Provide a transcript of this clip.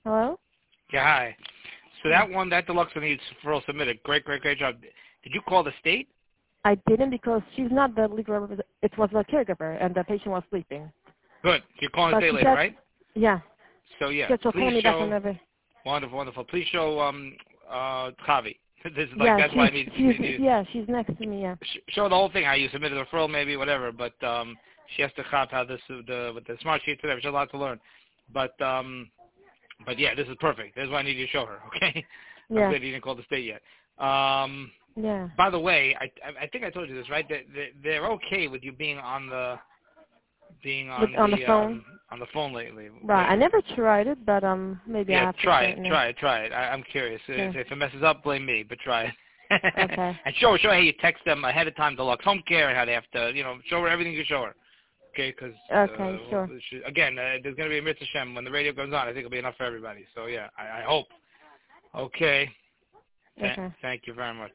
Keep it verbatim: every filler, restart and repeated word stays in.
Hello? Yeah, hi. So that one, that deluxe one needs referral submitted. Great, great, great job. Did you call the state? I didn't because she's not the legal representative. It was the caregiver, and the patient was sleeping. Good. You're calling the But state she later, said, right? yeah. So, yeah, She said she'll call please me back show, whenever. wonderful, wonderful. Please show um, uh, Javi. This is like, Yeah, that's why I she's, need, she's, need, need yeah, she's next to me, yeah. show the whole thing, how you submitted a referral maybe, whatever, but um, she has to cop how this, the, with the smart sheet, whatever. She's a lot to learn. But, um, but yeah, this is perfect. This is why I need you to show her, okay? I'm Yeah. glad you didn't call the state yet. Um, Yeah. by the way, I, I I think I told you this, right? They, they, they're okay with you being on the being With, on on the the phone? um, on the phone lately. Right. I never tried it, but um, maybe I Yeah, have to try try it, it now. try it, try it. I, I'm curious. Yeah. If, if it messes up, blame me, but try it. Okay. And show her, show her how you text them ahead of time, deluxe home care, and how they have to, you know, show her everything you show her. Okay, because Okay, uh, sure. she, again, uh, there's going to be a mitzvah Shem when the radio goes on. I think it'll be enough for everybody. So yeah, I, I hope. Okay. Th- Okay. thank you very much.